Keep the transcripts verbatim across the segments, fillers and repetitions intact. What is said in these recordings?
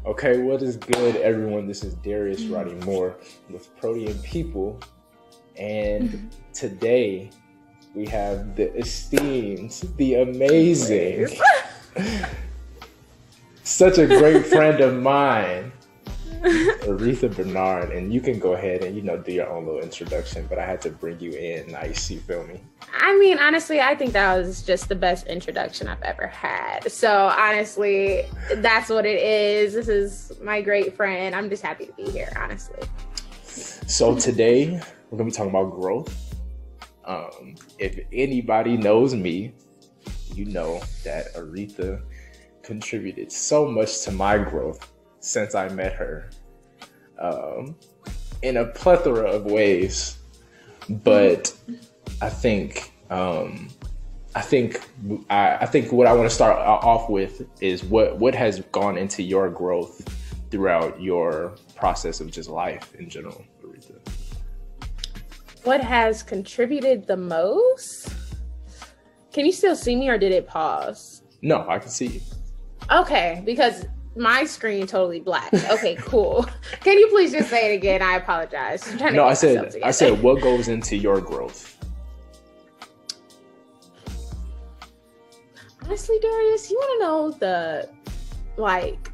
Okay, what is good, everyone? This is Darius Roddy Moore with Protean People, and today we have the esteemed, the amazing, such a great friend of mine, Aretha Bernard. And you can go ahead and, you know, do your own little introduction, but I had to bring you in nice, you feel me? I mean, honestly, I think that was just the best introduction I've ever had. So honestly, that's what it is. This is my great friend. I'm just happy to be here, honestly. So today we're going to be talking about growth. Um, if anybody knows me, you know that Aretha contributed so much to my growth since I met her, um, in a plethora of ways. But I think, um, I think, I, I think what I want to start off with is what, what has gone into your growth throughout your process of just life in general, Aretha. What has contributed the most? Can you still see me or did it pause? No, I can see you. Okay, because my screen totally black. Okay, cool. Can you please just say it again? I apologize. I'm trying to no, get I said, myself together. I said, what goes into your growth? Honestly, Darius, you want to know the, like,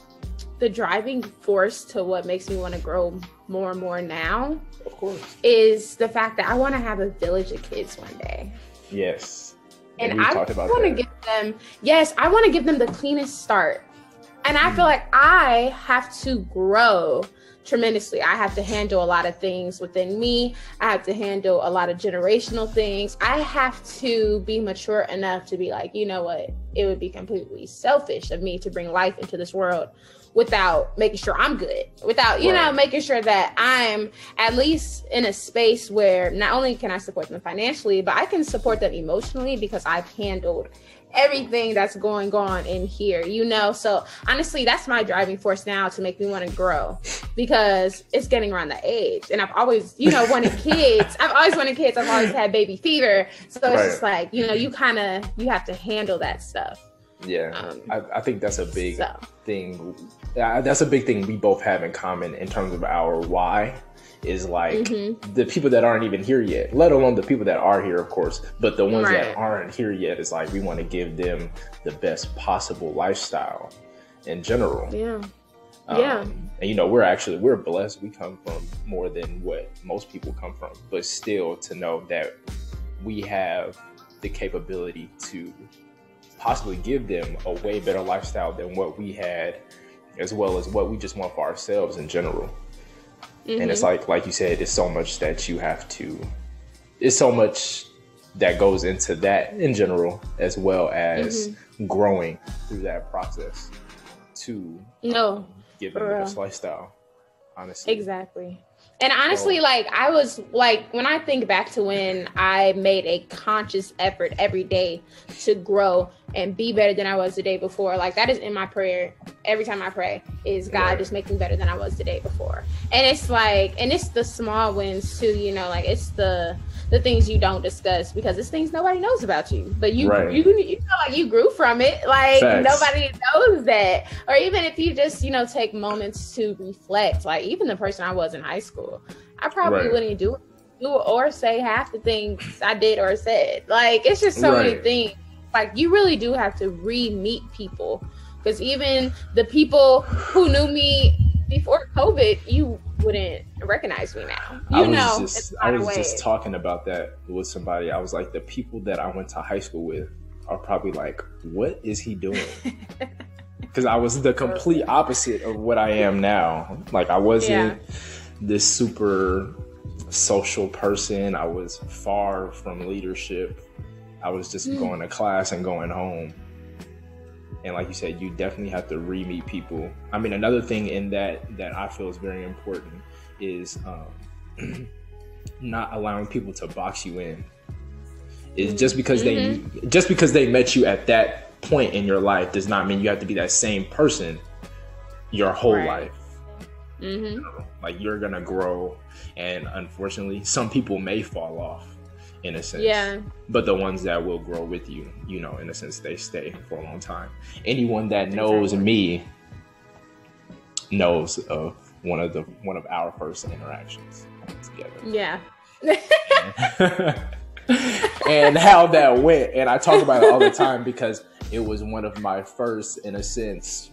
the driving force to what makes me want to grow more and more now? Of course. Is the fact that I want to have a village of kids one day. Yes. And, and I want to give them, yes, I want to give them the cleanest start. And I mm. feel like I have to grow tremendously. I have to handle a lot of things within me. I have to handle a lot of generational things. I have to be mature enough to be like, you know what? It would be completely selfish of me to bring life into this world without making sure I'm good, without, you right. know, making sure that I'm at least in a space where not only can I support them financially, but I can support them emotionally because I've handled everything that's going on in here, you know? So honestly, that's my driving force now to make me want to grow because it's getting around the age. And I've always, you know, wanted kids. I've always wanted kids. I've always had baby fever. So it's right. just like, you know, you kind of, you have to handle that stuff. Yeah, um, I, I think that's a big so. thing. Uh, that's a big thing we both have in common in terms of our why is like mm-hmm. the people that aren't even here yet, let alone the people that are here, of course, but the ones right. that aren't here yet is like we want to give them the best possible lifestyle in general. Yeah. Um, yeah. And, you know, we're actually, we're blessed. We come from more than what most people come from, but still to know that we have the capability to possibly give them a way better lifestyle than what we had, as well as what we just want for ourselves in general. Mm-hmm. And it's like, like you said, it's so much that you have to, it's so much that goes into that in general, as well as mm-hmm. growing through that process to no, give them the best lifestyle, honestly. Exactly. And honestly, like, I was like, when I think back to when I made a conscious effort every day to grow and be better than I was the day before, like, that is in my prayer. Every time I pray is God right. just make me better than I was the day before. And it's like, and it's the small wins too, you know, like it's the, the things you don't discuss because it's things nobody knows about you, but you, right. you, you feel like you grew from it. Like Facts. Nobody knows that. Or even if you just, you know, take moments to reflect, like even the person I was in high school, I probably right. wouldn't do, do or say half the things I did or said. Like, it's just so right. many things. Like, you really do have to re-meet people. Because even the people who knew me before COVID, you wouldn't recognize me now. You I was know, just, I was just talking about that with somebody. I was like, the people that I went to high school with are probably like, what is he doing? Because I was the complete opposite of what I am now. Like, I wasn't yeah. this super social person. I was far from leadership. I was just mm. going to class and going home. And like you said, you definitely have to re-meet people. I mean, another thing in that that I feel is very important is um, not allowing people to box you in. Is just because mm-hmm. they just because they met you at that point in your life does not mean you have to be that same person your whole right. life. Mm-hmm. You know, like, you're gonna grow, and unfortunately, some people may fall off. In a sense, yeah. But the ones that will grow with you, you know, in a sense, they stay for a long time. Anyone that knows exactly. me knows of one of the one of our first interactions together. Yeah. And how that went. And I talk about it all the time because it was one of my first, in a sense,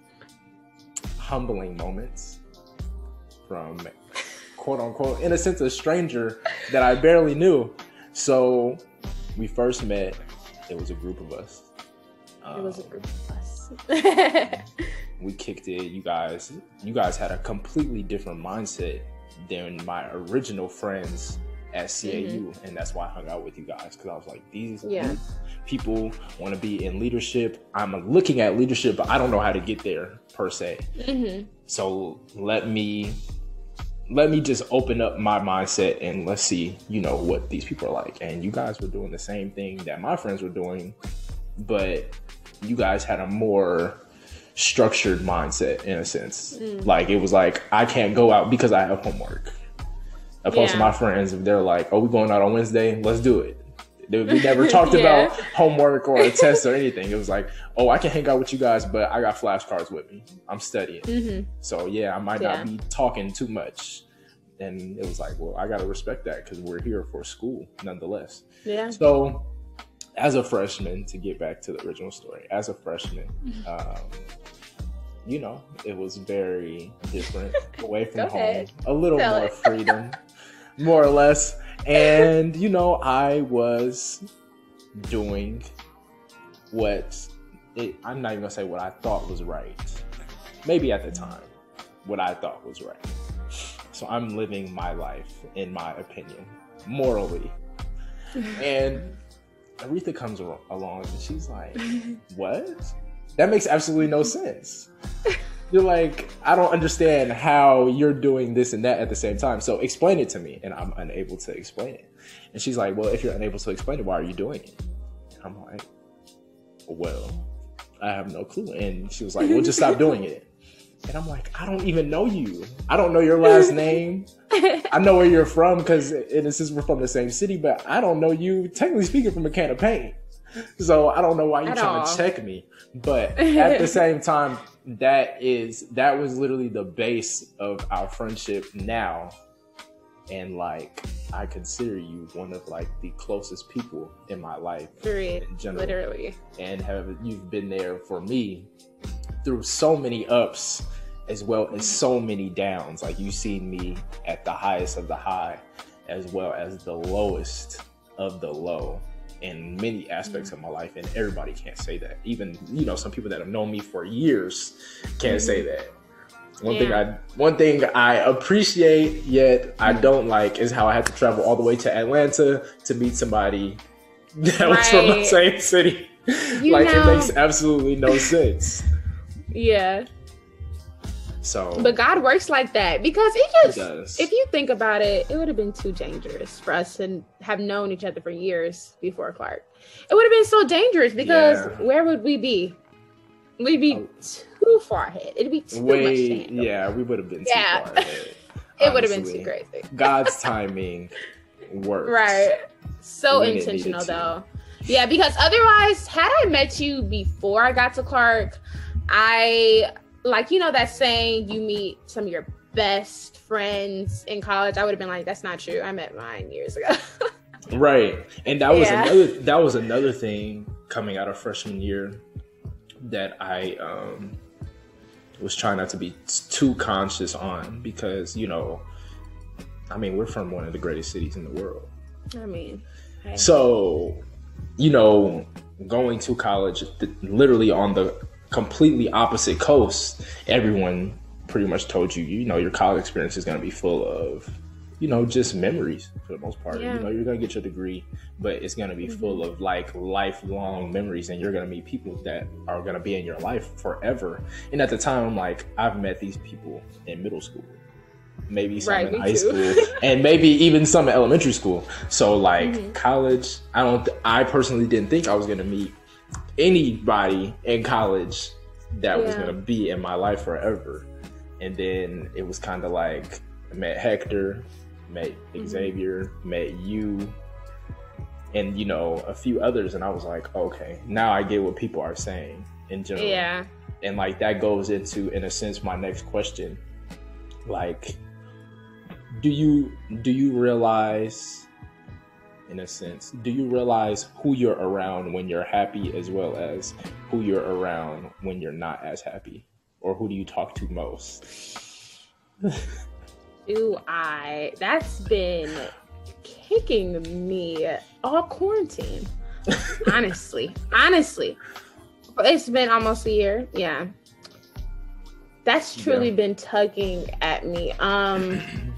humbling moments from, quote unquote, in a sense, a stranger that I barely knew. So we first met. It was a group of us. Um, it was a group of us. We kicked it. You guys, you guys had a completely different mindset than my original friends at C A U, mm-hmm. and that's why I hung out with you guys, because I was like, these, yeah. these people want to be in leadership. I'm looking at leadership, but I don't know how to get there per se. Mm-hmm. So let me let me just open up my mindset and let's see, you know, what these people are like. And you guys were doing the same thing that my friends were doing, but you guys had a more structured mindset in a sense. Mm. Like it was like, I can't go out because I have homework. Opposed yeah. to my friends, if they're like, oh, we're going out on Wednesday, let's do it. We never talked yeah. about homework or a test or anything. It was like, oh, I can hang out with you guys, but I got flashcards with me. I'm studying. Mm-hmm. So yeah, I might yeah. not be talking too much. And it was like, well, I got to respect that because we're here for school nonetheless. Yeah. So as a freshman, to get back to the original story, as a freshman, um, you know, it was very different, away from home, ahead. a little Tell more it. freedom, more or less. And, you know, I was doing what, it, I'm not even going to say what I thought was right. Maybe at the time, what I thought was right. So I'm living my life, in my opinion, morally. And Aretha comes along and she's like, what? That makes absolutely no sense. You're like, I don't understand how you're doing this and that at the same time. So explain it to me. And I'm unable to explain it. And she's like, well, if you're unable to explain it, why are you doing it? And I'm like, well, I have no clue. And she was like, well, just stop doing it. And I'm like, I don't even know you. I don't know your last name. I know where you're from because in a sense we're from the same city, but I don't know you, technically speaking, from a can of paint. So I don't know why you're at trying all. to check me. But at the same time, that is that was literally the base of our friendship now. And like, I consider you one of like the closest people in my life. Period. In general. Literally. And have you've been there for me through so many ups as well as so many downs. Like you've seen me at the highest of the high as well as the lowest of the low in many aspects mm-hmm. of my life. And everybody can't say that. Even, you know, some people that have known me for years can't mm-hmm. say that. One yeah. thing I one thing I appreciate yet I don't like is how I had to travel all the way to Atlanta to meet somebody that right. was from the same city. You like know. It makes absolutely no sense. Yeah. So, but God works like that because it just, it does. If you think about it, it would have been too dangerous for us to have known each other for years before Clark. It would have been so dangerous because yeah. where would we be? We'd be oh. too far ahead. It'd be too Way, much to handle. Yeah, we would have been too yeah. far ahead. It would have been too crazy. God's timing works. Right. So intentional though. Yeah, because otherwise, had I met you before I got to Clark, I, like, you know that saying, you meet some of your best friends in college, I would have been like, that's not true. I met mine years ago. Right. And that was yeah. another that was another thing coming out of freshman year that I um, was trying not to be too conscious on because, you know, I mean, we're from one of the greatest cities in the world. I mean, hey. So, you know, going to college literally on the completely opposite coast, everyone pretty much told you, you know, your college experience is going to be full of, you know, just memories for the most part. Yeah. You know, you're going to get your degree, but it's going to be mm-hmm. full of like lifelong memories, and you're going to meet people that are going to be in your life forever. And at the time, I'm like, I've met these people in middle school, maybe some right, in high too. school, and maybe even some in elementary school. So like mm-hmm. college, I don't, I personally didn't think I was going to meet anybody in college that yeah. was going to be in my life forever. And then it was kind of like, I met Hector, met mm-hmm. Xavier, met you, and, you know, a few others. And I was like, okay, now I get what people are saying in general. Yeah. and like that goes into, in a sense, my next question. Like, do you do you realize, in a sense, do you realize who you're around when you're happy as well as who you're around when you're not as happy? Or who do you talk to most? Do I? That's been kicking me all quarantine. honestly, honestly, it's been almost a year. Yeah, that's truly yeah. been tugging at me. Um,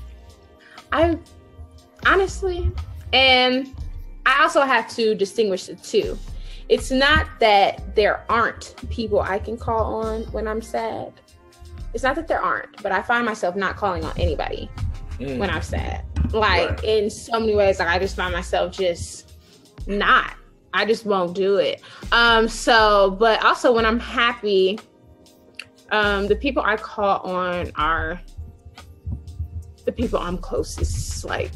I honestly, and I also have to distinguish the two. It's not that there aren't people I can call on when I'm sad. It's not that there aren't, but I find myself not calling on anybody mm. when I'm sad. Like right. in so many ways, like I just find myself just not. I just won't do it. Um, so, but also when I'm happy, um, the people I call on are the people I'm closest, like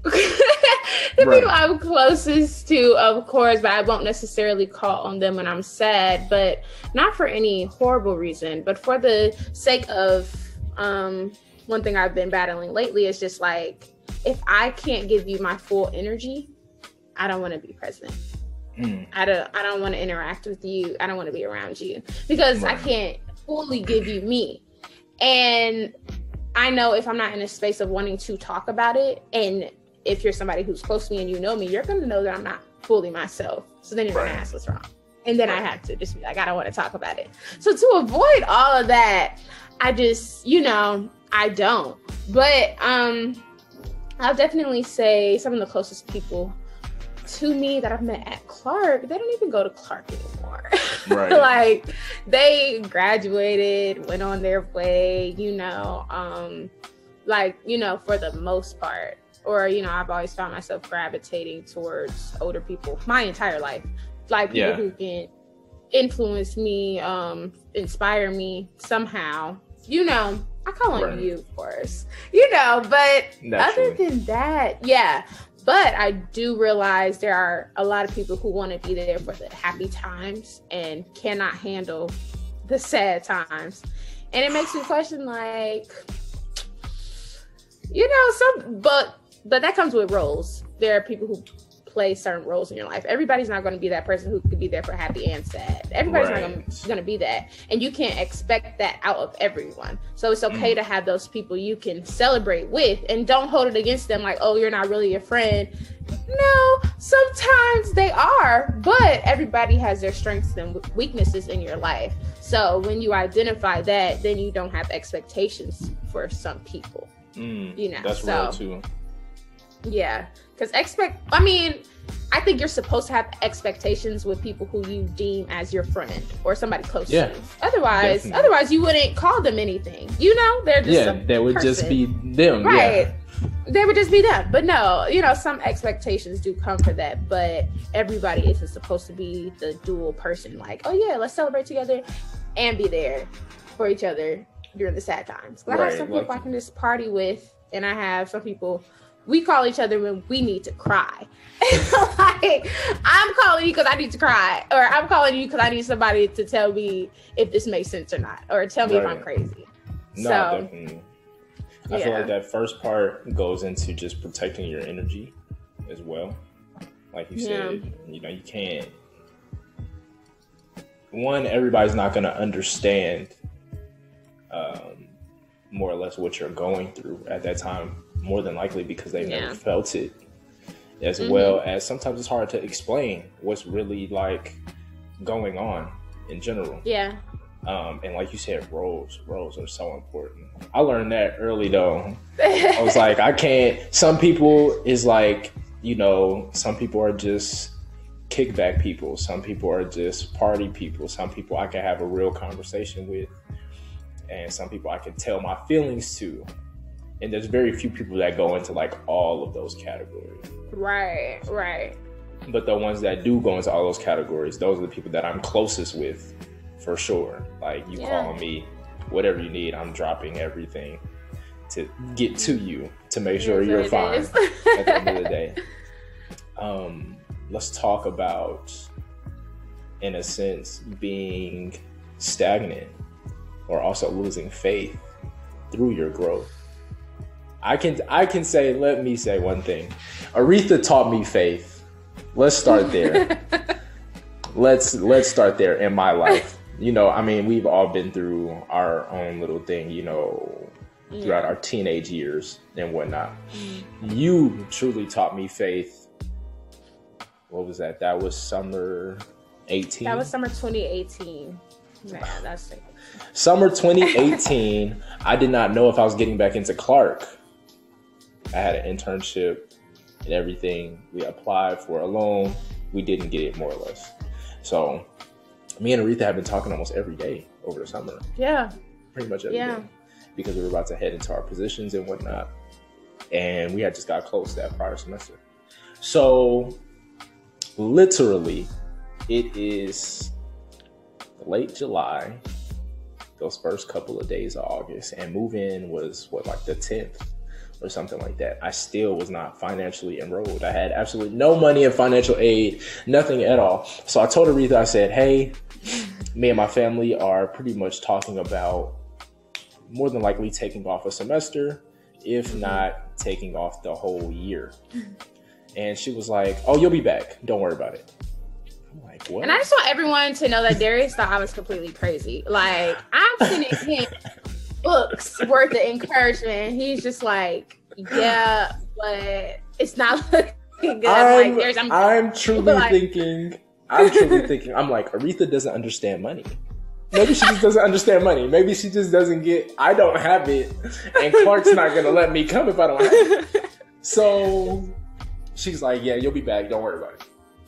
the right. people I'm closest to, of course, but I won't necessarily call on them when I'm sad, but not for any horrible reason, but for the sake of, um, one thing I've been battling lately is just like, if I can't give you my full energy, I don't want to be present. Mm. I don't, I don't want to interact with you. I don't want to be around you because right. I can't fully give you me. And I know if I'm not in a space of wanting to talk about it, and if you're somebody who's close to me and you know me, you're going to know that I'm not fully myself. So then you're right. going to ask what's wrong. And then right. I have to just be like, I don't want to talk about it. So to avoid all of that, I just, you know, I don't. But um, I'll definitely say some of the closest people to me that I've met at Clark, they don't even go to Clark anymore. Right. Like they graduated, went on their way, you know, um, like, you know, for the most part, or, you know, I've always found myself gravitating towards older people my entire life, like people yeah. who can influence me, um, inspire me somehow, you know. I call on right. you, of course, you know, but Naturally. Other than that, yeah. But I do realize there are a lot of people who want to be there for the happy times and cannot handle the sad times. And it makes me question, like, you know, some, but, but that comes with roles. There are people who play certain roles in your life. Everybody's not going to be that person who could be there for happy and sad. Everybody's right. not going to be that. And you can't expect that out of everyone. So it's okay mm. to have those people you can celebrate with and don't hold it against them like, oh, you're not really a friend. No, sometimes they are, but everybody has their strengths and weaknesses in your life. So when you identify that, then you don't have expectations for some people. Mm, you know, that's so, real too. Yeah, because expect, I mean, I think you're supposed to have expectations with people who you deem as your friend or somebody close yeah, to you. Otherwise, definitely. otherwise you wouldn't call them anything. You know, they're just yeah, they would person. just be them, right? Yeah. They would just be them. But no, you know, some expectations do come for that. But everybody isn't supposed to be the dual person. Like, oh yeah, let's celebrate together and be there for each other during the sad times. But right, I have some people like, I can just party with, and I have some people. We call each other when we need to cry. Like, I'm calling you because I need to cry, or I'm calling you because I need somebody to tell me if this makes sense or not, or tell me right. if I'm crazy. No, so, definitely. I yeah. feel like that first part goes into just protecting your energy as well. Like you said, yeah. you know, you can't. One, everybody's not going to understand um, more or less what you're going through at that time. More than likely because they've yeah. never felt it, as mm-hmm. well as sometimes it's hard to explain what's really like going on in general. Yeah. Um, and like you said, roles, roles are so important. I learned that early though. I was like, I can't, some people is like, you know, some people are just kickback people. Some people are just party people. Some people I can have a real conversation with. And some people I can tell my feelings to. And there's very few people that go into like all of those categories. Right, right. But the ones that do go into all those categories, those are the people that I'm closest with for sure. Like you yeah. call me, whatever you need, I'm dropping everything to get to you to make sure you're fine at the end of the day. Um, let's talk about, in a sense, being stagnant or also losing faith through your growth. I can I can say, let me say one thing. Aretha taught me faith. Let's start there. let's let's start there in my life. You know, I mean, we've all been through our own little thing, you know, yeah. throughout our teenage years and whatnot. Mm. You truly taught me faith. What was that? That was summer eighteen? That was summer twenty eighteen. Man, that's it. Summer twenty eighteen, I did not know if I was getting back into Clark. I had an internship and everything. We applied for a loan. We didn't get it, more or less. So me and Aretha have been talking almost every day over the summer. Yeah. Pretty much every yeah. day. Because we were about to head into our positions and whatnot. And we had just got close that prior semester. So literally, it is late July, those first couple of days of August, and move-in was, what, like the tenth or something like that. I still was not financially enrolled. I had absolutely no money in financial aid, nothing at all. So I told Aretha, I said, hey, me and my family are pretty much talking about more than likely taking off a semester, if not taking off the whole year. And she was like, oh, you'll be back. Don't worry about it. I'm like, what? And I just want everyone to know that Darius thought I was completely crazy. Like, I'm sending him books worth of encouragement. He's just like, yeah, but it's not looking good. I'm, like, I'm, I'm truly like, thinking, I'm truly thinking, I'm like, Aretha doesn't understand money. Maybe she just doesn't understand money. Maybe she just doesn't get, I don't have it, and Clark's not going to let me come if I don't have it. So she's like, yeah, you'll be back. Don't worry about it.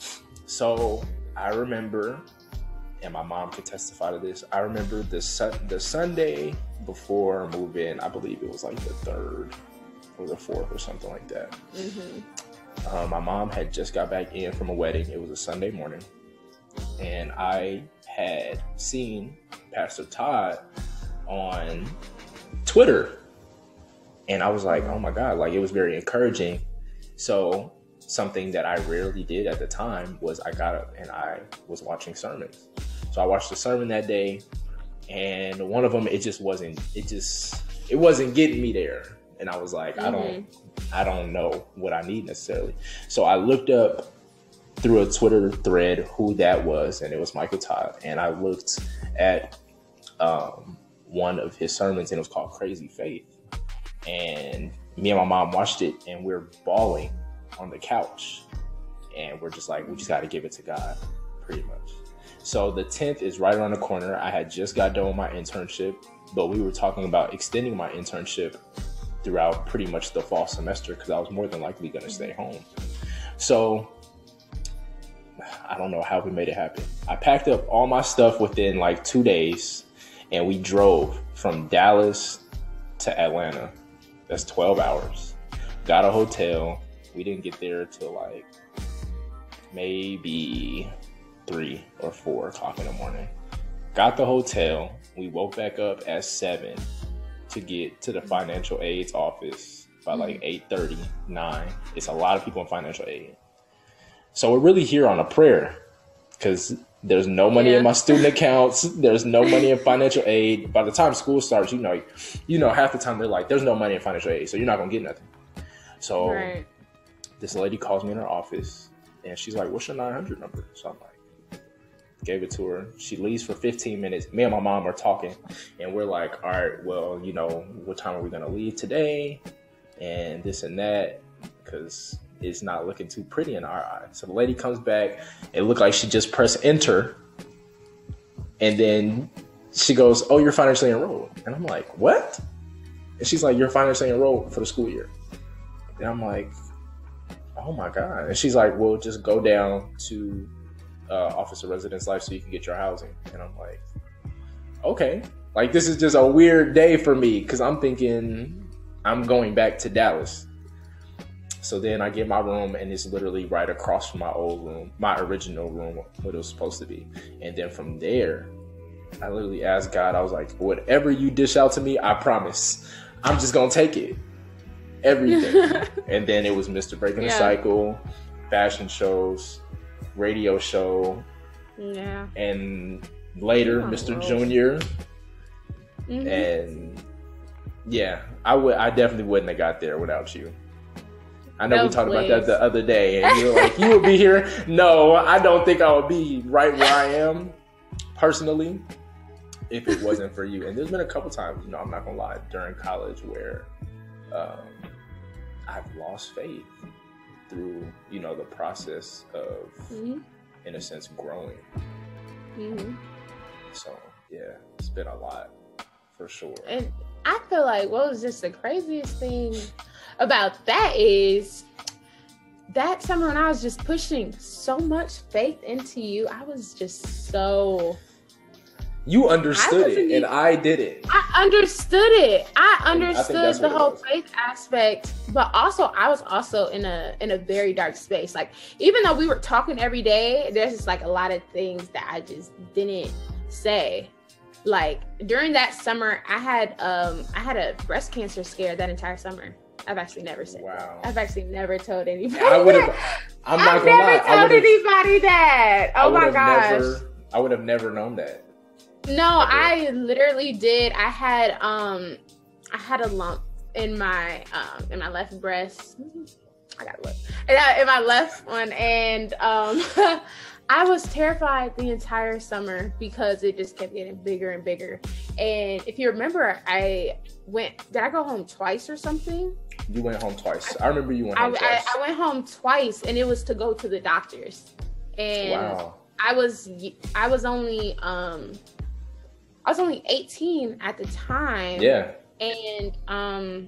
So I remember, and my mom could testify to this, I remember the su- the Sunday before move-in, I believe it was like the third or the fourth or something like that. Mm-hmm. Um, my mom had just got back in from a wedding. It was a Sunday morning. And I had seen Pastor Todd on Twitter. And I was like, oh my God, like it was very encouraging. So something that I rarely did at the time was I got up and I was watching sermons. So I watched the sermon that day, and one of them, it just wasn't, it just, it wasn't getting me there. And I was like, mm-hmm. I don't, I don't know what I need necessarily. So I looked up through a Twitter thread who that was, and it was Michael Todd. And I looked at um, one of his sermons, and it was called Crazy Faith. And me and my mom watched it, and we're bawling on the couch. And we're just like, we just got to give it to God, pretty much. So the tenth is right around the corner. I had just got done with my internship, but we were talking about extending my internship throughout pretty much the fall semester because I was more than likely going to stay home. So I don't know how we made it happen. I packed up all my stuff within like two days and we drove from Dallas to Atlanta. That's twelve hours. Got a hotel. We didn't get there till like maybe three or four o'clock in the morning. Got the hotel. We woke back up at seven to get to the financial aid's office by like eight thirty, nine. It's a lot of people in financial aid. So we're really here on a prayer because there's no money yeah. in my student accounts. There's no money in financial aid. By the time school starts, you know, you know, half the time they're like, there's no money in financial aid, so you're not going to get nothing. So right. This lady calls me in her office and she's like, what's your nine hundred number? So I'm like, gave it to her. She leaves for fifteen minutes. Me and my mom are talking and we're like, all right, well, you know, what time are we going to leave today? And this and that, because it's not looking too pretty in our eyes. So the lady comes back. It looked like she just pressed enter. And then she goes, oh, you're financially enrolled. And I'm like, what? And she's like, you're financially enrolled for the school year. And I'm like, oh my God. And she's like, well, just go down to uh, Office of Residence Life so you can get your housing. And I'm like, okay. Like, this is just a weird day for me because I'm thinking I'm going back to Dallas. So then I get my room and it's literally right across from my old room, my original room, what it was supposed to be. And then from there, I literally asked God, I was like, whatever you dish out to me, I promise, I'm just going to take it. Everything. And then it was Mister Breaking yeah. the Cycle, fashion shows, radio show. Yeah. And later, Oh, Mister wow. Junior, Mhm. and yeah, I would. I definitely wouldn't have got there without you. I know No, we talked about that please. the other day, and you were like, "You would be here." No, I don't think I would be right where I am personally if it wasn't for you. And there's been a couple times, you know, I'm not gonna lie, during college where um, I've lost faith through, you know, the process of, Mhm. in a sense, growing. Mhm. So yeah, it's been a lot for sure. And I feel like what was just the craziest thing about that is that summer when I was just pushing so much faith into you, I was just so You understood wasn't it, and even- I didn't. I understood it. I I think understood that's the what it whole was. faith aspect, but also I was also in a in a very dark space. Like even though we were talking every day, there's just like a lot of things that I just didn't say. Like during that summer, I had um I had a breast cancer scare that entire summer. I've actually never said that. Wow. I've actually never told anybody. I would have. that. I'm not I've gonna never lie. I told would have. anybody that. I Oh my would've gosh. Never, I would have never known that. No, I literally did. I had um I had a lump in my um in my left breast. I gotta look. In my- in my left one, and um I was terrified the entire summer because it just kept getting bigger and bigger. And if you remember, I went did I go home twice or something? You went home twice. I remember you went I, home I, twice. I went home twice, and it was to go to the doctors. And Wow. I was I was only um I was only eighteen at the time. Yeah. And um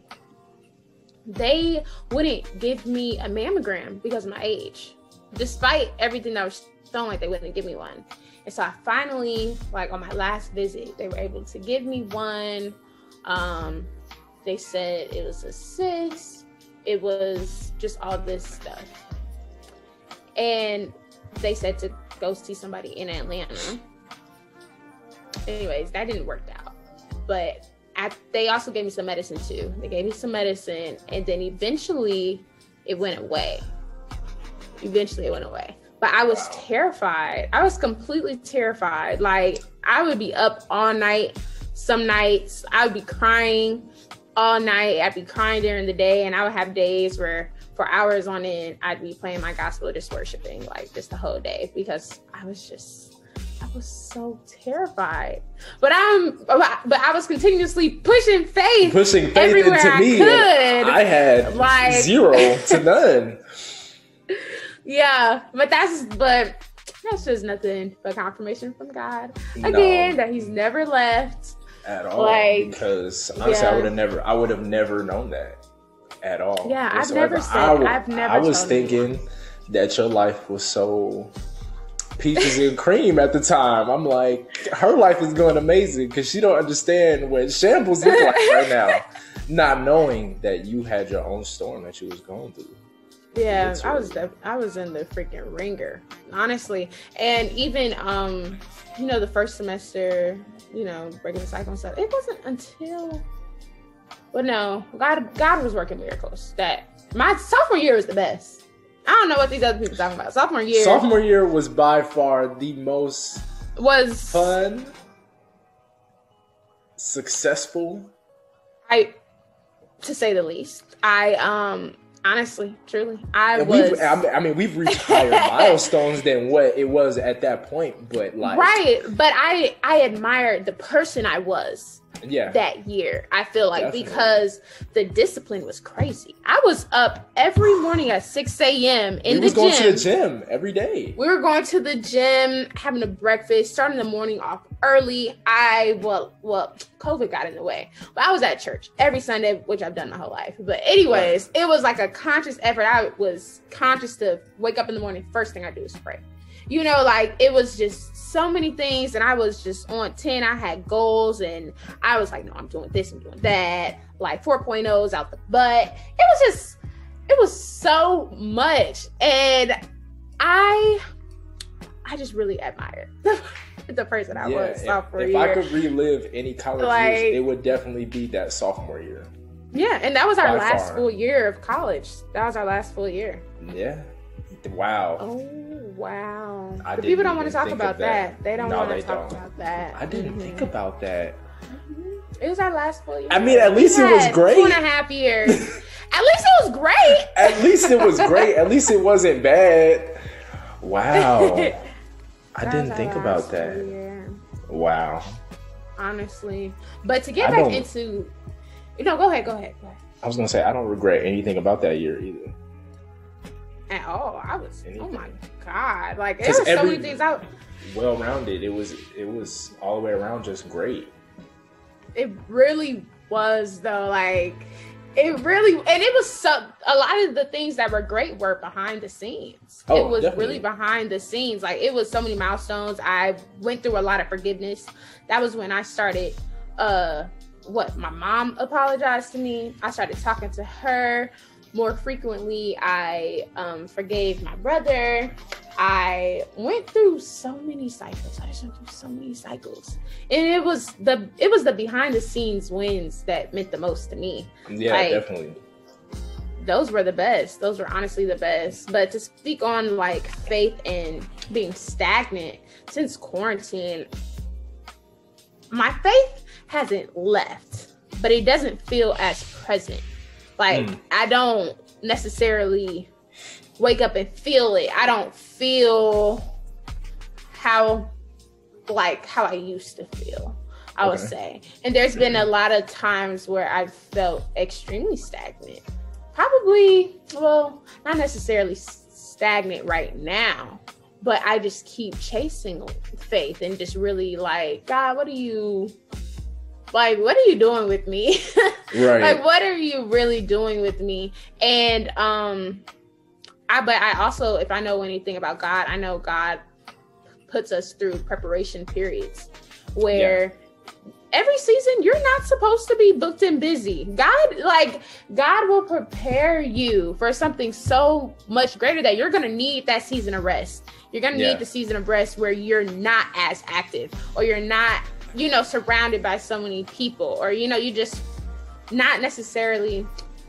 they wouldn't give me a mammogram because of my age. Despite everything that was shown, like they wouldn't give me one. And so I finally, like on my last visit, they were able to give me one. Um they said it was a cyst. It was just all this stuff. And they said to go see somebody in Atlanta. Anyways, that didn't work out. But at, they also gave me some medicine too. They gave me some medicine, and then eventually it went away. Eventually it went away. But I was Wow. terrified. I was completely terrified. Like I would be up all night. Some nights I would be crying all night. I'd be crying during the day, and I would have days where for hours on end, I'd be playing my gospel, just worshiping, like just the whole day, because I was just, I was so terrified. But I'm, but I was continuously pushing faith, Pushing faith everywhere into I me. could. and I had Like- zero to none. Yeah, but that's, but that's just nothing but confirmation from God No. again that He's never left. At all. Like, because honestly, I yeah. would have never. I would have never known that at all. Yeah, I've whatsoever. never said- I w- I've never I was told thinking that your life was so peaches and cream at the time. I'm like, her life is going amazing because she don't understand what shambles look like right now, not knowing that you had your own storm that you was going through. Yeah, That's I was right. def- I was in the freaking ringer, honestly. And even um, you know, the first semester, you know, breaking the cycle and stuff. It wasn't until, well, no, God, God was working miracles. That my sophomore year was the best. I don't know what these other people talking about. Sophomore year Sophomore year was by far the most was fun, successful. I, to say the least. I um. Honestly, truly, I And was we've, I mean- I mean, we've reached higher milestones than what it was at that point, but like, right. But I I admired the person I was yeah, that year. I feel like Definitely. because the discipline was crazy. I was up every morning at six a.m. in we the was going gym. to the gym every day. We were going to the gym, having a breakfast, starting the morning off early. I well, well, COVID got in the way, but I was at church every Sunday, which I've done my whole life. But anyways, it was like a conscious effort. I was conscious to wake up in the morning. First thing I do is pray. You know, like it was just so many things, and I was just on ten. I had goals, and I was like, no, I'm doing this, I'm doing that, like four point ohs out the butt. It was just, it was so much. And I, I just really admired the person I was sophomore if, if year. I could relive any college Like- years, it would definitely be that sophomore year. Yeah, and that was our By last far. full year of college. That was our last full year. Yeah. Wow. Oh, Wow. I The didn't people don't want to even talk think about of that. that. They don't No, want they to talk don't. about that. I didn't Mhm. think about that. It was our last full year. I mean, at least We it was had great. Two and a half years. At least it was great. At least it was great. At least it wasn't bad. Wow. I That didn't was think our about last that. full year, Wow. honestly. But to get I back don't- into, you know, go ahead, go ahead, go ahead. I was gonna say I don't regret anything about that year either. At all, I was. Oh Anything. my god! Like there 'Cause were so every- many things out. Well rounded. It was. It was all the way around just great. It really was though. Like it really, and it was so. A lot of the things that were great were behind the scenes. Oh, it was definitely. really behind the scenes. Like it was so many milestones. I went through a lot of forgiveness. That was when I started. Uh, what my mom apologized to me. I started talking to her more frequently. I um, forgave my brother. I went through so many cycles. I just went through so many cycles, and it was the it was the behind the scenes wins that meant the most to me. Yeah, Like, definitely. Those were the best. Those were honestly the best. But to speak on like faith and being stagnant since quarantine, my faith hasn't left, but it doesn't feel as present. Like Mm. I don't necessarily wake up and feel it. I don't feel how like how I used to feel, I would Okay. say. And there's been a lot of times where I've felt extremely stagnant. Probably, well, not necessarily s- stagnant right now, but I just keep chasing faith and just really like, God, what are you like what are you doing with me? Right. Like what are you really doing with me? And um I but I also, if I know anything about God, I know God puts us through preparation periods where every season you're not supposed to be booked and busy. God, like God will prepare you for something so much greater that you're gonna need that season of rest. You're gonna Yeah. need the season of rest where you're not as active, or you're not, you know, surrounded by so many people, or you know, you just not necessarily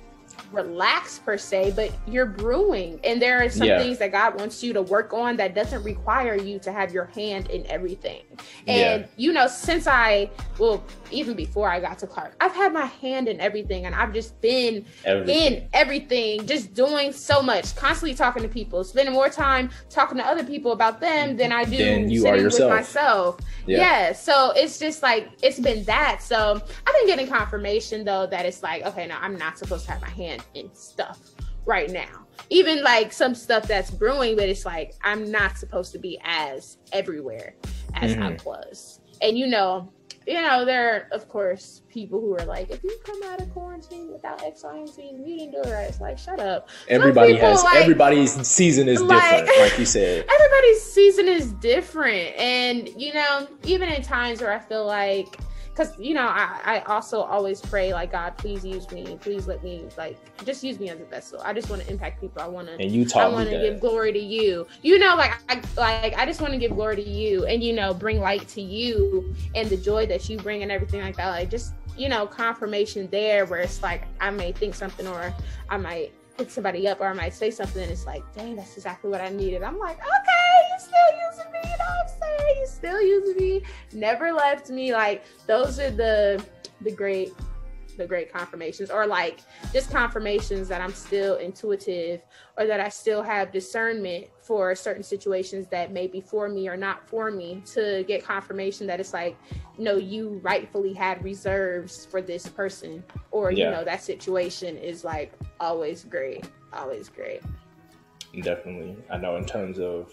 relax per se, but you're brewing, and there are some Yeah. things that God wants you to work on that doesn't require you to have your hand in everything. And Yeah. you know, since I well even before I got to Clark, I've had my hand in everything, and I've just been Everything. in everything, just doing so much, constantly talking to people, spending more time talking to other people about them than I do Than you are sitting yourself. with myself. Yeah. Yeah. So it's just like, it's been that. So I've been getting confirmation though that it's like, okay, no, I'm not supposed to have my hand in stuff right now. Even like some stuff that's brewing, but it's like, I'm not supposed to be as everywhere as I Mhm. was. And you know, you know, there are, of course, people who are like, if you come out of quarantine without X, Y, and Z, you didn't do it right. It's like, shut up. Some Everybody people, has like- everybody's season is like- different, like you said. Everybody's season is different. And, you know, even in times where I feel like, because, you know, I, I also always pray, like, God, please use me. Please let me, like, just use me as a vessel. I just want to impact people. I want to. And you I taught me want to that. give glory to you. You know, like I like I just want to give glory to you, and you know, bring light to you and the joy that you bring and everything like that. Like just, you know, confirmation there where it's like I may think something, or I might pick somebody up, or I might say something and it's like, dang, that's exactly what I needed. I'm like, okay, you still using me, you know what I'm saying? You still using me, never left me. Like those are the the great the great confirmations, or like just confirmations that I'm still intuitive, or that I still have discernment for certain situations that may be for me or not for me, to get confirmation that it's like, no, you rightfully had reserves for this person, or Yeah. you know, that situation is like always great, always great. Definitely. I know in terms of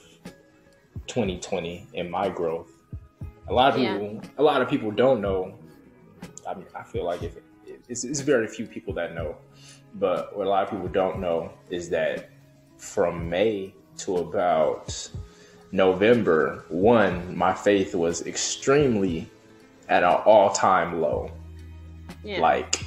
twenty twenty and my growth, a lot of Yeah. people, a lot of people don't know. I mean, I feel like if it's, it's very few people that know, but what a lot of people don't know is that from May to about November one, my faith was extremely at an all-time low, Yeah. like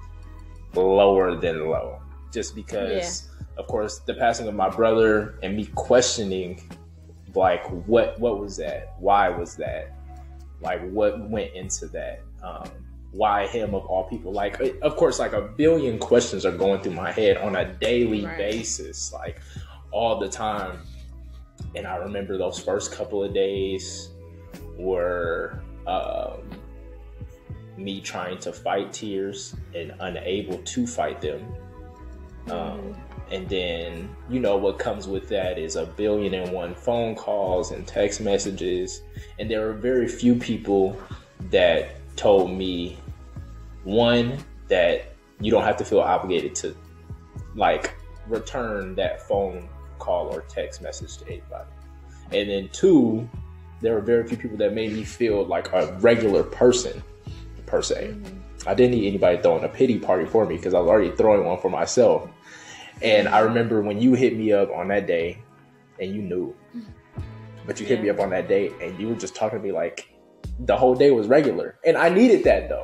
lower than low, just because, of course, the passing of my brother and me questioning, like, what what was that? Why was that? Like, what went into that? Um, why him of all people? Like, of course, like a billion questions are going through my head on a daily Right. basis, like all the time. And I remember those first couple of days were um, me trying to fight tears and unable to fight them. Um, and then, you know, what comes with that is a billion and one phone calls and text messages. And there were very few people that told me, one, that you don't have to feel obligated to, like, return that phone call or text message to anybody. And then two, there were very few people that made me feel like a regular person, per se. Mm-hmm. I didn't need anybody throwing a pity party for me because I was already throwing one for myself. And I remember when you hit me up on that day, and you knew, but you hit yeah. me up on that day, and you were just talking to me like the whole day was regular. And I needed that, though.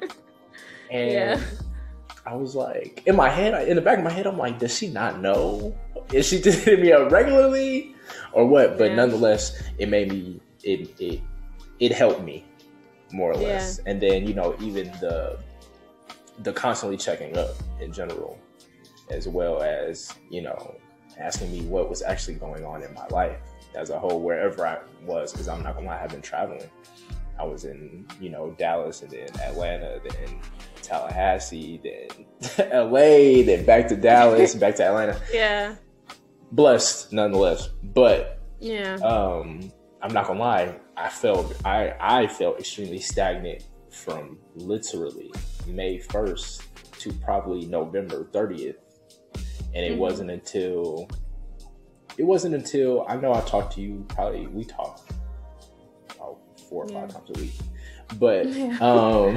And yeah. I was like, in my head, in the back of my head, I'm like, does she not know? Is she just hitting me up regularly or what? But yeah. nonetheless, it made me, it, it, it helped me more or less. Yeah. And then, you know, even the, the constantly checking up in general, as well as, you know, asking me what was actually going on in my life as a whole, wherever I was, because I'm not gonna lie, I've been traveling. I was in, you know, Dallas, and then Atlanta, then Tallahassee, then L A, then back to Dallas, back to Atlanta. Yeah. Blessed nonetheless. But yeah, um, I'm not gonna lie, I felt I, I felt extremely stagnant from literally May first to probably November thirtieth. And it mm-hmm. wasn't until, it wasn't until, I know I talked to you, probably, we talked oh, four or yeah. five times a week. But yeah. um,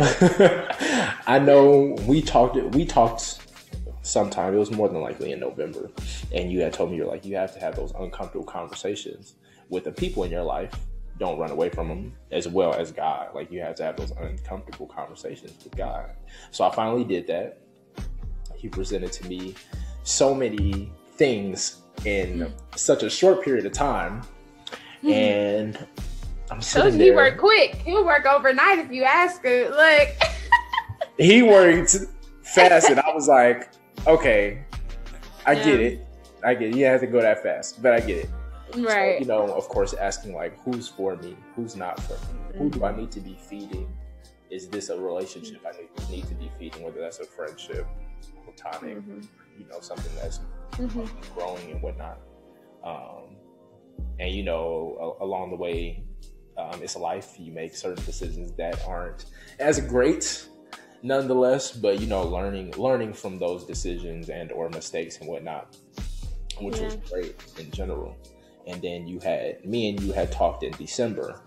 I know we talked, we talked sometime, it was more than likely in November. And you had told me, you're like, you have to have those uncomfortable conversations with the people in your life. Don't run away from them, as well as God. Like, you have to have those uncomfortable conversations with God. So I finally did that. He presented to me so many things in such a short period of time, and I'm sitting there. He worked quick. He'll work overnight if you ask him. Like he worked fast, and I was like, okay, I yeah. get it. I get it. You have to go that fast, but I get it. Right. So, you know, of course, asking like, who's for me? Who's not for me? Mm-hmm. Who do I need to be feeding? Is this a relationship I need, need to be feeding? Whether that's a friendship, platonic, mm-hmm. you know, something that's mm-hmm. growing and whatnot. Um, and, you know, a- along the way, um, it's a life. You make certain decisions that aren't as great nonetheless, but, you know, learning, learning from those decisions and or mistakes and whatnot, which yeah. was great in general. And then you had, me and you had talked in December,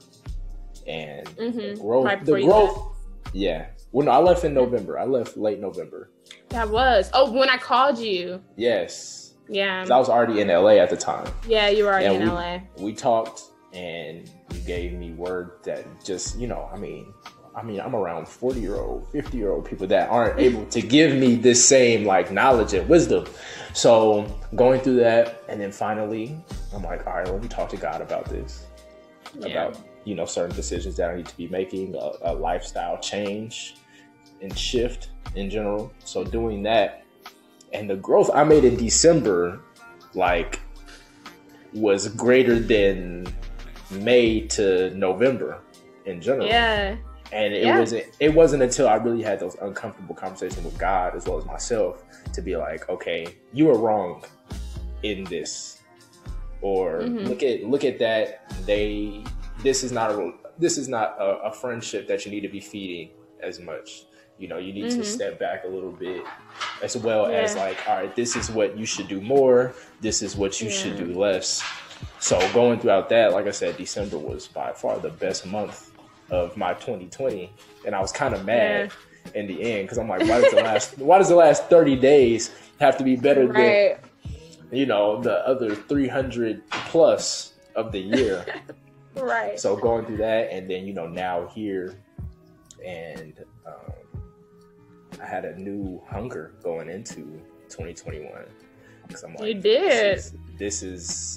and mm-hmm. the growth, right the growth, yeah. Well, no, I left in November. I left late November. That was, oh, when I called you. Yes. Yeah. I was already in L A at the time. Yeah, you were already and in we, L A. We talked, and you gave me word that just, you know, I mean, I mean, I'm around forty year old, fifty year old people that aren't able to give me this same like knowledge and wisdom. So going through that, and then finally, I'm like, all right, let me talk to God about this, yeah. about, you know, certain decisions that I need to be making, a, a lifestyle change and shift in general. So doing that, and the growth I made in December, like, was greater than May to November in general. Yeah. And it yeah. wasn't it wasn't until I really had those uncomfortable conversations with God as well as myself to be like, okay, you were wrong in this. Or mm-hmm. look at look at that. They this is not a this is not a, a friendship that you need to be feeding as much. You know, you need mm-hmm. to step back a little bit, as well yeah. as like, all right, this is what you should do more. This is what you yeah. should do less. So going throughout that, like I said, December was by far the best month of my twenty twenty, and I was kind of mad yeah. in the end because I'm like, why does the last why does the last thirty days have to be better right. than, you know, the other three hundred plus of the year? Right. So going through that, and then, you know, now here, and um, I had a new hunger going into twenty twenty-one because I'm like, you did. This is, this is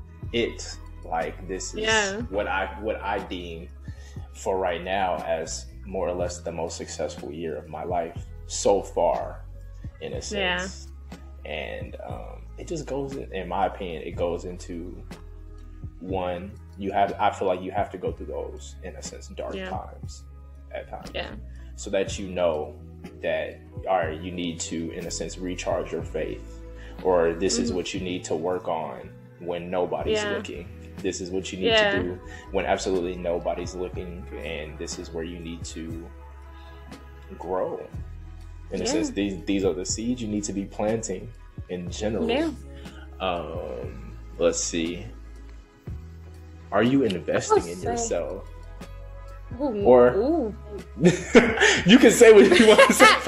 it. Like, this is yeah. what I what I deem for right now as more or less the most successful year of my life so far, in a sense. Yeah. And um, it just goes, in, in my opinion, it goes into one, you have, I feel like you have to go through those, in a sense, dark Yeah. times at times. Yeah. So that you know that, all right, you need to, in a sense, recharge your faith, or this mm-hmm. is what you need to work on when nobody's yeah. looking. This is what you need yeah. to do when absolutely nobody's looking, and this is where you need to grow. In a yeah. sense, these these are the seeds you need to be planting in general. Yeah. Um, let's see. Are you investing in say. yourself? Ooh, or ooh. You can say what you want to say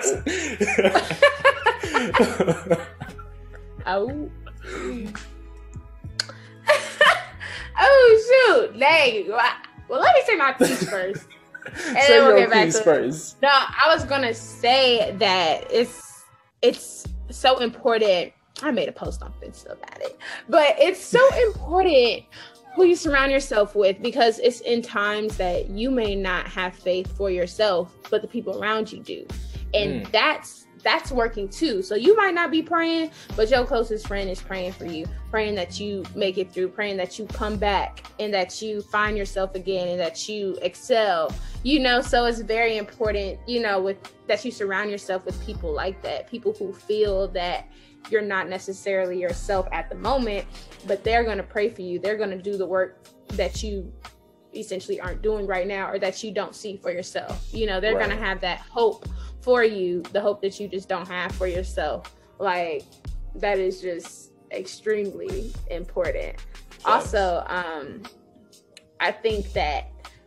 first. Oh. Oh shoot! Dang. Well, let me say my piece first, and say then we'll your get back piece to first. No, I was gonna say that it's it's so important. I made a post on Facebook about it, but it's so important who you surround yourself with, because it's in times that you may not have faith for yourself, but the people around you do, and mm. that's. That's working too. So you might not be praying, but your closest friend is praying for you, praying that you make it through, praying that you come back and that you find yourself again and that you excel, you know. So it's very important, you know, with that you surround yourself with people like that, people who feel that you're not necessarily yourself at the moment, but they're going to pray for you. They're going to do the work that you essentially aren't doing right now, or that you don't see for yourself. You know, they're right. going to have that hope for you, the hope that you just don't have for yourself. Like, that is just extremely important. Yes. Also, um, I think that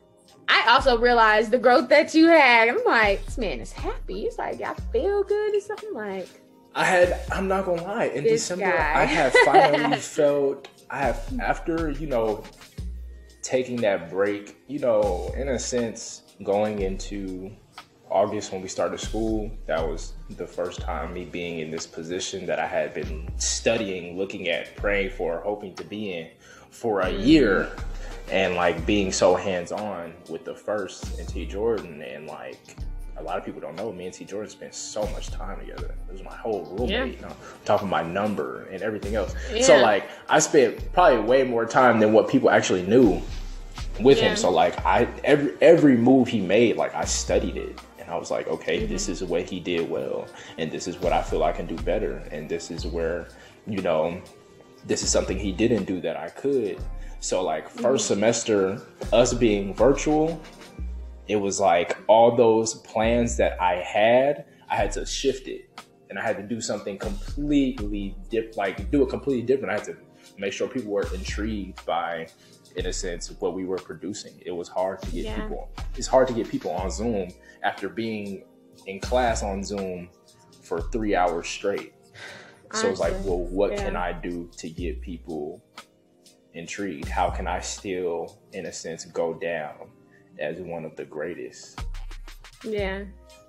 I also realized the growth that you had. I'm like, this man is happy. He's like, I feel good and something like. I had, I'm not gonna lie, in this December, guy. I have finally felt, I have, after, you know, taking that break, you know, in a sense, going into August when we started school, that was the first time me being in this position that I had been studying, looking at, praying for, hoping to be in for a year, and like being so hands-on with the first and T Jordan. And like, a lot of people don't know, me and T Jordan spent so much time together. It was my whole roommate, yeah. you know, top of my number and everything else. Yeah. So like, I spent probably way more time than what people actually knew with yeah. him. So like, I every every move he made, like I studied it. And I was like, okay, mm-hmm. this is what he did well, and this is what I feel I can do better, and this is where, you know, this is something he didn't do that I could. So like, first mm-hmm. semester, us being virtual, it was like all those plans that I had, I had to shift it, and I had to do something completely different, like do it completely different. I had to make sure people were intrigued by, in a sense, what we were producing. It was hard to get yeah. people, it's hard to get people on Zoom after being in class on Zoom for three hours straight. So it's like, well, what yeah. can I do to get people intrigued? How can I still, in a sense, go down as one of the greatest? Yeah.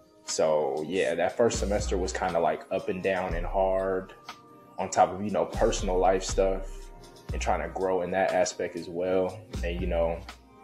So yeah, that first semester was kind of like up and down and hard, on top of, you know, personal life stuff and trying to grow in that aspect as well. And, you know,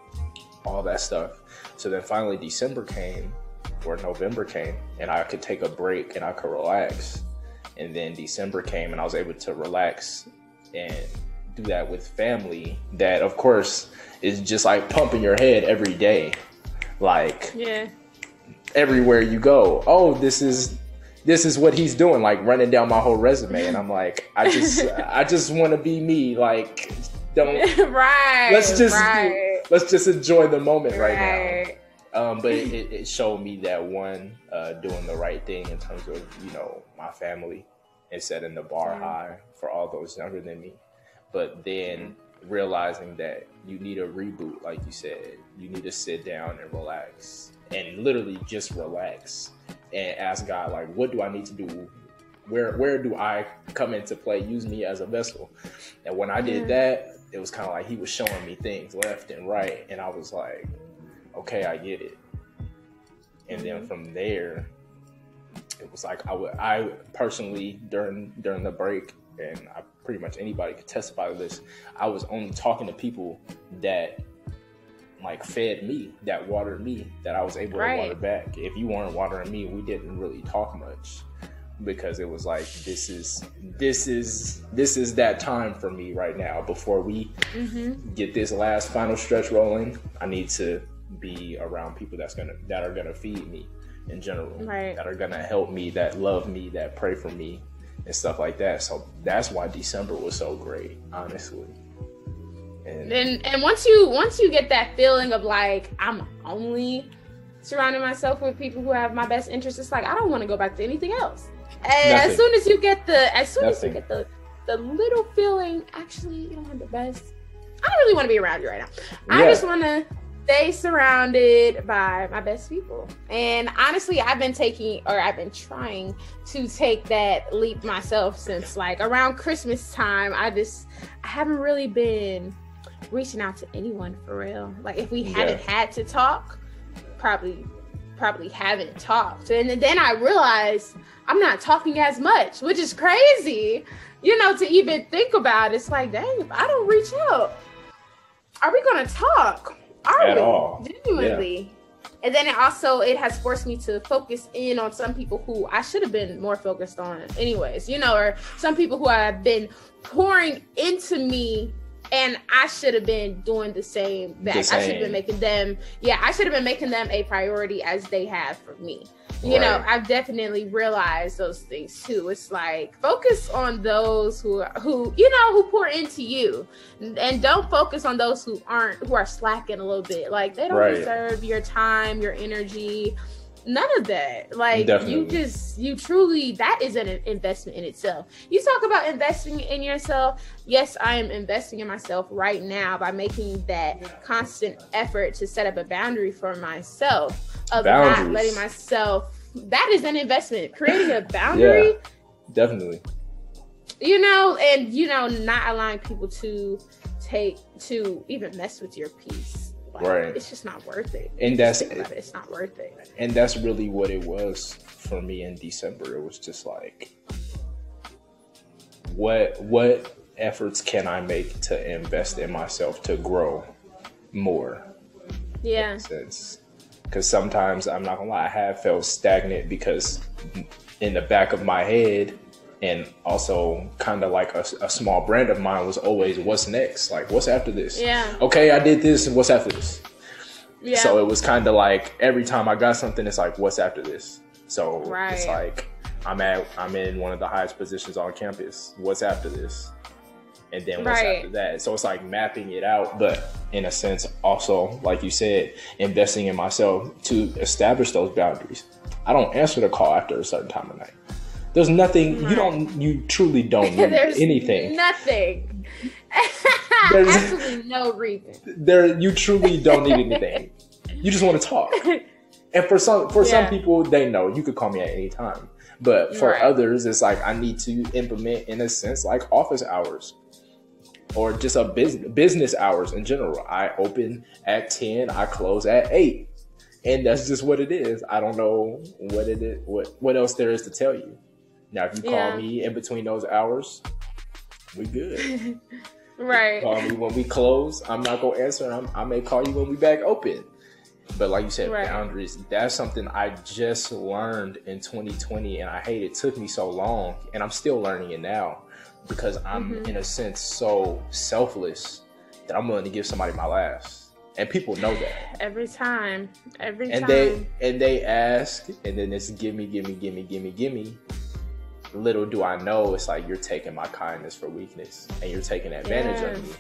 all that stuff. So then finally December came, or November came, and I could take a break and I could relax. And then December came and I was able to relax and do that with family that, of course, is just like pumping your head every day. Like, yeah, everywhere you go, oh, this is this is what he's doing, like running down my whole resume. And I'm like, I just I just want to be me. Like, don't right. Let's just right. let's just enjoy the moment right, right now. Um, but it, it showed me that, one, uh, doing the right thing in terms of, you know, my family and setting the bar yeah. high for all those younger than me. But then realizing that you need a reboot, like you said. You need to sit down and relax, and literally just relax and ask God, like, what do I need to do? Where where do I come into play? Use me as a vessel. And when I did yeah. that, it was kind of like he was showing me things left and right, and I was like, okay, I get it. And mm-hmm. then from there, it was like I would, I personally during during the break, and I pretty much anybody could testify to this, I was only talking to people that like fed me, that watered me, that I was able right. to water back. If you weren't watering me, we didn't really talk much. because it was like, this is this is this is that time for me right now. Before we mm-hmm. get this last final stretch rolling, I need to be around people that's gonna that are gonna feed me in general, right. that are gonna help me, that love me, that pray for me, and stuff like that. So that's why December was so great, honestly. And and, and once you once you get that feeling of like, I'm only surrounding myself with people who have my best interests, it's like I don't want to go back to anything else. And as soon as you get the as soon Nothing. as you get the the little feeling, actually you don't have the best, I don't really want to be around you right now. Yeah. I just want to stay surrounded by my best people. And honestly, I've been taking, or I've been trying to take that leap myself since like around Christmas time. I just, I haven't really been reaching out to anyone for real. Like if we yeah. haven't had to talk, probably, probably haven't talked. And then I realized I'm not talking as much, which is crazy, you know, to even think about. It's like, dang, if I don't reach out, are we going to talk? Are At we? all. Genuinely. Yeah. And then it also, it has forced me to focus in on some people who I should have been more focused on anyways, you know, or some people who have been pouring into me and I should have been doing the same back. The same. I should have been making them, yeah, I should have been making them a priority as they have for me. You right. know, I've definitely realized those things too. It's like, focus on those who are, who, you know, who pour into you, and don't focus on those who aren't, who are slacking a little bit. Like they don't right. deserve your time, your energy, none of that. Like definitely. you just, you truly, that is an investment in itself. You talk about investing in yourself. Yes, I am investing in myself right now by making that constant effort to set up a boundary for myself. Of Boundaries. Not letting myself, that is an investment. Creating a boundary. Yeah, definitely. You know, and, you know, not allowing people to take, to even mess with your peace. Like, right. It's just not worth it. And that's, it, it's not worth it. And that's really what it was for me in December. It was just like, what, what efforts can I make to invest in myself to grow more? Yeah. Since, because sometimes, I'm not gonna lie, I have felt stagnant because in the back of my head, and also kind of like a, a small brand of mine was always, what's next? Like, what's after this? Yeah. Okay, I did this, and what's after this? Yeah. So it was kind of like every time I got something, it's like, what's after this? So right. it's like, I'm at, I'm in one of the highest positions on campus. What's after this? And then what's right. after that? So it's like mapping it out, but in a sense, also, like you said, investing in myself to establish those boundaries. I don't answer the call after a certain time of night. There's nothing, right. you don't, you truly don't need anything. Nothing. There's absolutely no reason. There, you truly don't need anything. You just want to talk. And for some, for yeah. some people, they know you could call me at any time. But for right. others, it's like I need to implement, in a sense, like office hours. Or just a business business hours in general. I open at ten, I close at eight. And that's just what it is. I don't know what it is, what, what else there is to tell you. Now, if you call yeah. me in between those hours, we good. Right. Call me when we close. I'm not going to answer. I'm, I may call you when we back open. But like you said, right. boundaries, that's something I just learned in twenty twenty. And I hate it took me so long. And I'm still learning it now. Because I'm, mm-hmm. in a sense, so selfless that I'm willing to give somebody my last. And people know that. Every time. Every and time. They, and they ask, and then it's gimme, gimme, gimme, gimme, gimme. Little do I know, it's like you're taking my kindness for weakness. And you're taking advantage yes. of me.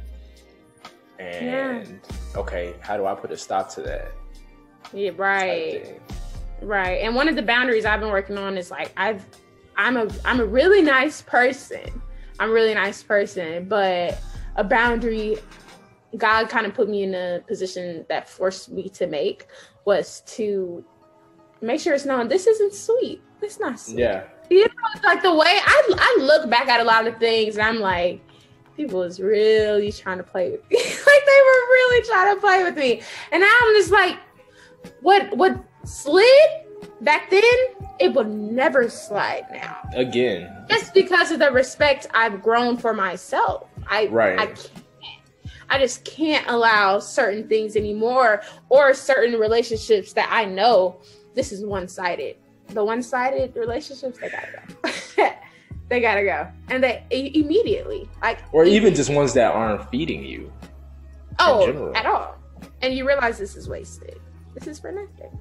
And, yeah. okay, how do I put a stop to that? Yeah, right. Right. And one of the boundaries I've been working on is like, I've, I'm a I'm a really nice person. I'm a really nice person, but a boundary God kind of put me in a position that forced me to make was to make sure it's known this isn't sweet. It's not sweet. Yeah. You know, like the way I I look back at a lot of things and I'm like, people was really trying to play with me. Like they were really trying to play with me. And now I'm just like, what what slid back then, it would never slide now. Again. Just because of the respect I've grown for myself. I right. I can't. I just can't allow certain things anymore, or certain relationships that I know this is one-sided. the one-sided relationships, they gotta go. They gotta go, and they immediately like, or even just ones that aren't feeding you. Oh, at all, and you realize this is wasted. This is for nothing.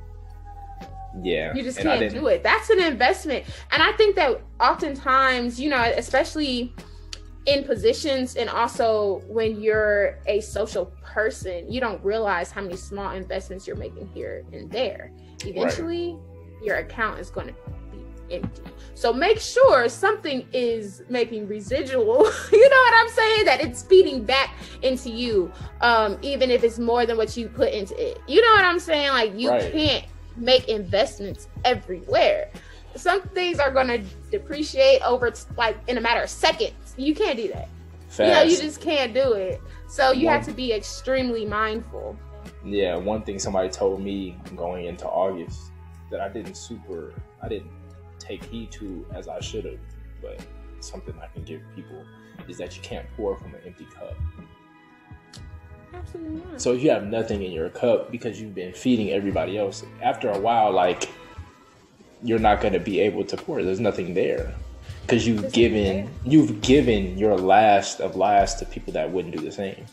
Yeah, you just can't do it. That's an investment, and I think that oftentimes, you know, especially in positions, and also when you're a social person, you don't realize how many small investments you're making here and there. Eventually, right. your account is going to be empty. So make sure something is making residual, you know what I'm saying? That it's feeding back into you, um, even if it's more than what you put into it. You know what I'm saying? Like, you right. can't make investments everywhere. Some things are going to depreciate over, like, in a matter of seconds. You can't do that. Fast. You know, you just can't do it. So you one, have to be extremely mindful. Yeah, one thing somebody told me going into August that I didn't super, I didn't take heed to as I should have, but something I can give people is that you can't pour from an empty cup. Absolutely not. So if you have nothing in your cup because you've been feeding everybody else, after a while, like, you're not going to be able to pour. There's nothing there because you've given you've given your last of last to people that wouldn't do the same.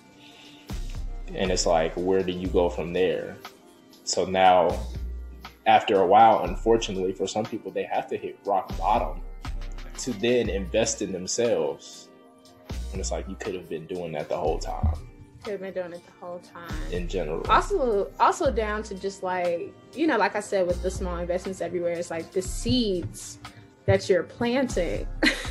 And it's like, where do you go from there? So now, after a while, unfortunately, for some people, they have to hit rock bottom to then invest in themselves. And it's like, you could have been doing that the whole time. Could have been doing it the whole time. In general. Also, also down to just like, you know, like I said, with the small investments everywhere, it's like the seeds that you're planting.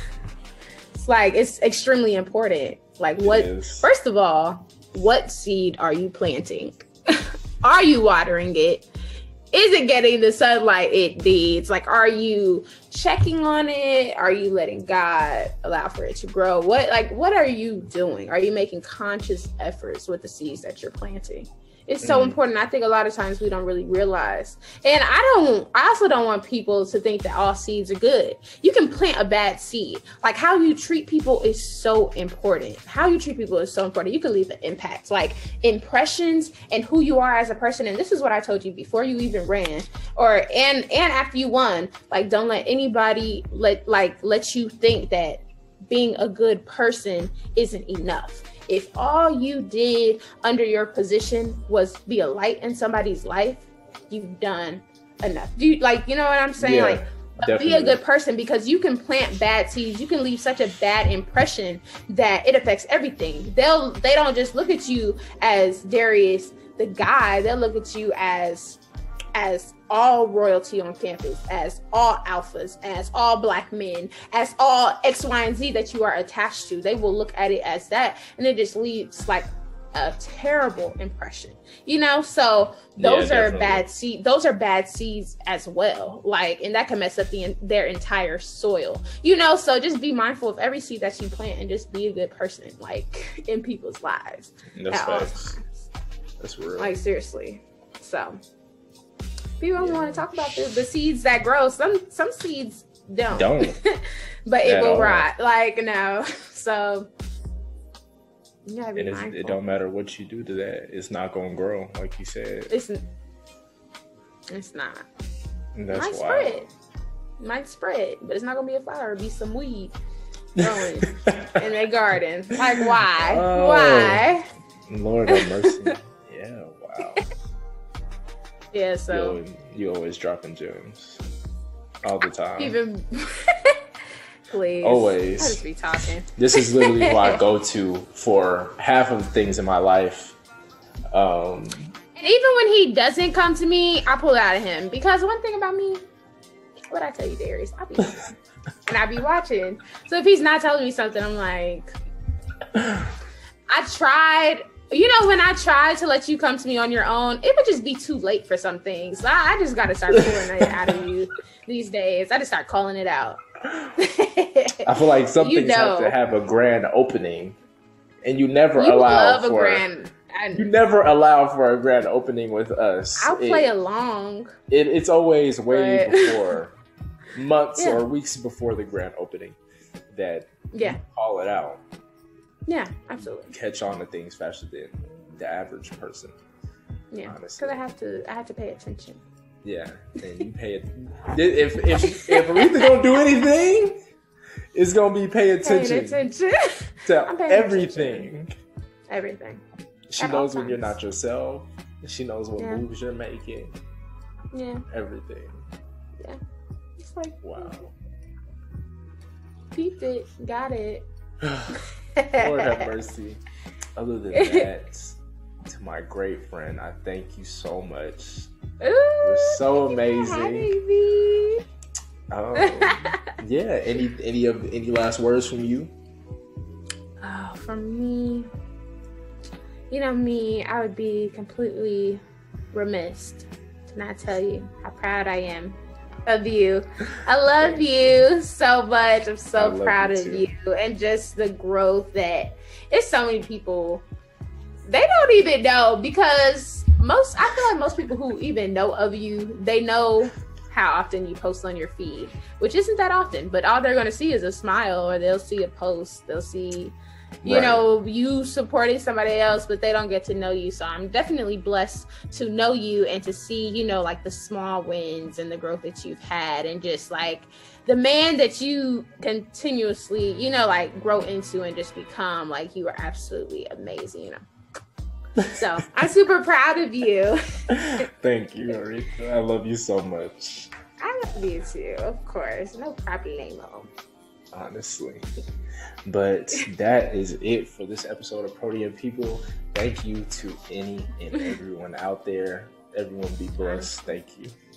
It's like, it's extremely important. Like, what, first of all, what seed are you planting? Are you watering it? Is it getting the sunlight it needs? Like, are you checking on it? Are you letting God allow for it to grow? What, like, what are you doing? Are you making conscious efforts with the seeds that you're planting? It's so mm. important. I think a lot of times we don't really realize. And I don't, I also don't want people to think that all seeds are good. You can plant a bad seed. Like, how you treat people is so important. How you treat people is so important. You can leave an impact, like impressions and who you are as a person. And this is what I told you before you even ran, or, and, and after you won, like, don't let anybody let, like, let you think that being a good person isn't enough. If all you did under your position was be a light in somebody's life, you've done enough. Do you, like, you know what I'm saying? Yeah, like, definitely. Be a good person, because you can plant bad seeds. You can leave such a bad impression that it affects everything. They'll, they don't just look at you as Darius, the guy. They'll look at you as, as all royalty on campus, as all alphas, as all black men, as all X, Y, and Z that you are attached to. They will look at it as that, and it just leaves like a terrible impression, you know? So those yeah, are bad seeds. Those are bad seeds as well. Like, and that can mess up the their entire soil, you know? So just be mindful of every seed that you plant, and just be a good person, like, in people's lives. That's at all times. That's real. Like, seriously. So people only yeah. want to talk about the, the seeds that grow. Some some seeds don't. Don't. But it will rot. Like, no. So you gotta be and mindful. It don't matter what you do to that. It's not going to grow, like you said. It's, it's not. And that's might wild. spread. It might spread, but it's not going to be a flower. It'll be some weed growing in their garden. Like, why? Oh, why? Lord have mercy. Yeah, wow. Yeah, so you always, you always dropping gems all the time. Even please, always. I just be talking. This is literally who I go to for half of the things in my life. Um, and even when he doesn't come to me, I pull out of him, because one thing about me, what I tell you, Darius, I be and I be watching. So if he's not telling me something, I'm like, I tried. You know, when I try to let you come to me on your own, it would just be too late for some things. So I, I just got to start pulling it out of you these days. I just start calling it out. I feel like some things have to have a grand opening, and you never you allow love for a grand. I, you never allow for a grand opening with us. I'll play it, along. It, it's always way but... before, months yeah. or weeks before the grand opening, that yeah, you call it out. Yeah, absolutely. Catch on to things faster than the average person. Yeah, because I have to, I have to pay attention. Yeah, and you pay it. If if if Aretha don't do anything, it's gonna be pay attention, attention. to everything. Attention. Everything. She At knows all when you're times. not yourself. She knows what Yeah. moves you're making. Yeah. Everything. Yeah. It's like, Wow. peeped it, got it. Lord have mercy. Other than that, to my great friend, I thank you so much. Ooh, You're so hi, amazing. baby. Um, yeah. Any any of any last words from you? Oh, from me, you know me, I would be completely remiss to not tell you how proud I am of you. I love you so much. I'm I so love proud you of too. you, and just the growth that it's so many people, they don't even know, because most, I feel like most people who even know of you, they know how often you post on your feed, which isn't that often, but all they're going to see is a smile, or they'll see a post, they'll see, you Right. know, you supporting somebody else, but they don't get to know you. So I'm definitely blessed to know you and to see, you know, like the small wins and the growth that you've had, and just like the man that you continuously, you know, like grow into and just become. Like, you are absolutely amazing, you know. So I'm super proud of you. Thank you, Aretha. I love you so much. I love you too, of course. No problemo. Honestly. But that is it for this episode of Protean People. Thank you to any and everyone out there. Everyone be blessed. Thank you.